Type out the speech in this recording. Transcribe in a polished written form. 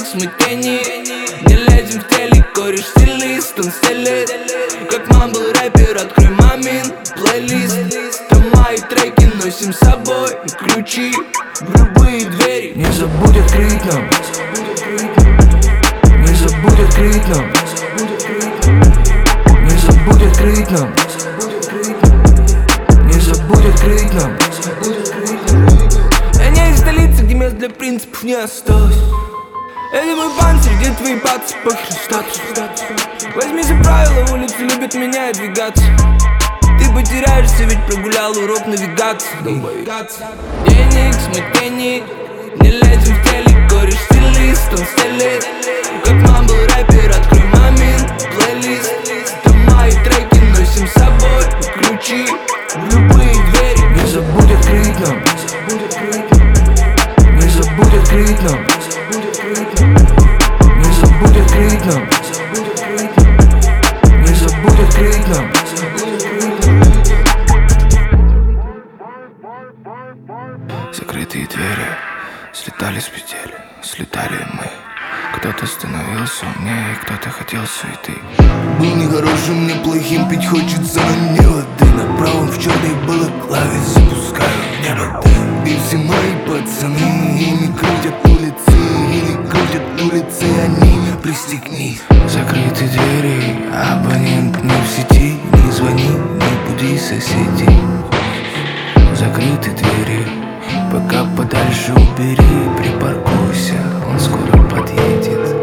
смятении. Не лезем в телек, кореш стилист, он стелит. Как мам был рэпер, открой мамин плейлист. Там мои треки носим с собой, ключи в любые двери. Не забудь открыть нам, не забудь открыть нам, не забудь открыть нам, не забудь открыть нам. Я не из столицы, где мест для принципов не осталось. Это мой панцирь, где твои пацы, похер статус. Возьми за правило, улицы любят меня и двигаться. Ты потеряешься, ведь прогулял урок навигации. Денег, смятений, не лезем в телек, кореш стилист, он стелит. Как мам был рэпер, открой мамин плейлист. Там мои треки носим с собой, ключи в любые двери. Не забудь открыть нам, не забудь открыть нам, не забудь открыть нам, не забудь открыть нам. Закрытые двери слетали с петель, слетали мы. Кто-то становился умнее, кто-то хотел суеты. Был не хорошим, не плохим, пить хочется, но не воды. На правом в черной балаклаве запускаю в небо дым. И все мои пацаны ими крутят улицы, или крутят улицы, они пристегни. Закрыты двери, абонент не в сети. Не звони, не буди соседей. Закрыты двери, пока подальше убери. Припаркуйся, он скоро подъедет.